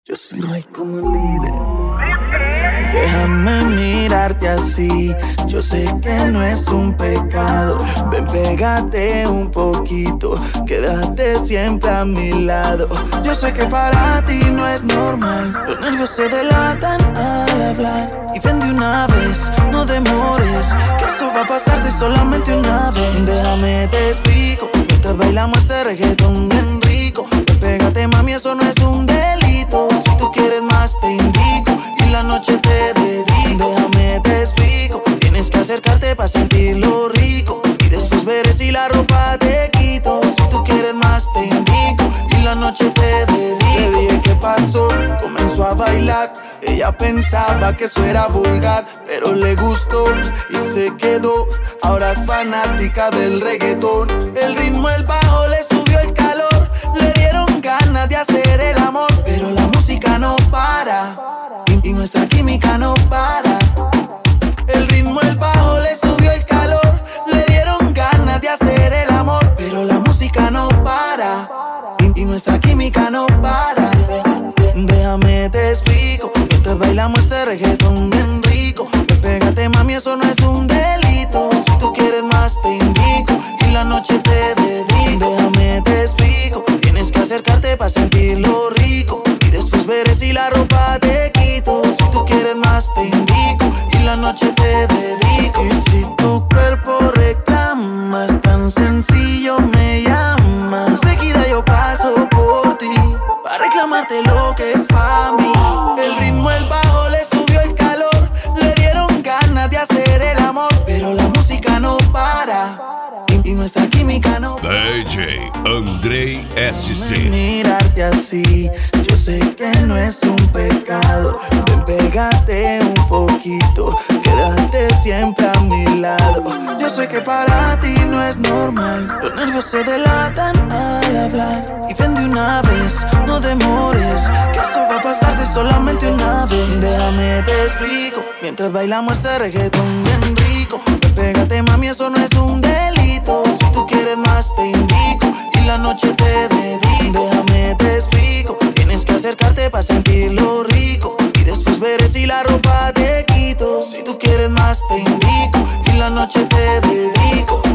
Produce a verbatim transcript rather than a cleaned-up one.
Yo soy rey como líder. Déjame mirarte así. Yo sé que no es un pecado. Ven, pégate un poquito. Quédate siempre a mi lado. Yo sé que para ti no es normal. Los nervios se delatan al hablar. Y ven de una vez, no demores, que eso va a pasarte solamente una vez. Déjame te explico. Mientras bailamos este reggaetón bien rico. Ven, pégate mami, eso no es un delito. Si tú quieres más te indico. Y la noche te dedico. Déjame te explico. Tienes que acercarte para sentir lo rico. Y después veré si la ropa te quito. Si tú quieres más te indico. Y la noche te dedico. Le dije qué pasó, comenzó a bailar. Ella pensaba que eso era vulgar, pero le gustó y se quedó. Ahora es fanática del reggaetón. El ritmo, el bajo le subió el calor. Le dieron ganas de hacer el amor, pero la música no para. Y, y nuestra química no para. El ritmo, el bajo le subió el calor. Le dieron ganas de hacer el amor, pero la música no para. Y, y nuestra química no para. Déjame te explico. Mientras bailamos este reggaetón bien rico. Ven, pégate mami, eso no es un delito. Si tú quieres más te indico. Y la noche te dedico. Déjame te explico. Tienes que acercarte para sentir lo rico. Y después veré si la ropa te quito. Si tú quieres más te indico. Y la noche te dedico. Y si tu cuerpo reclama, es tan sencillo, me llama. Enseguida yo paso por ti para reclamarte lo que es pa' mí. El ritmo, el bajo le subió el calor. Le dieron ganas de hacer el amor, pero la música no para. Y, y nuestra química no para. D J Andrei S C. Mirarte así, yo sé que no es un pecado. Ven, pégate un poquito. Quédate siempre a mi lado. Yo sé que para ti no es normal. Los nervios se delatan al hablar. Y ven de una vez, no demores, que eso va a pasarte solamente una vez. Déjame te explico. Mientras bailamos este reggaetón bien rico. Ven, pégate mami, eso no es un delito. Si tú quieres más te indico. Y la noche te dedico. Déjame te explico. Tienes que acercarte para sentir lo rico. Y después veré si la ropa te quito. Si tú quieres más te indico. Y la noche te dedico.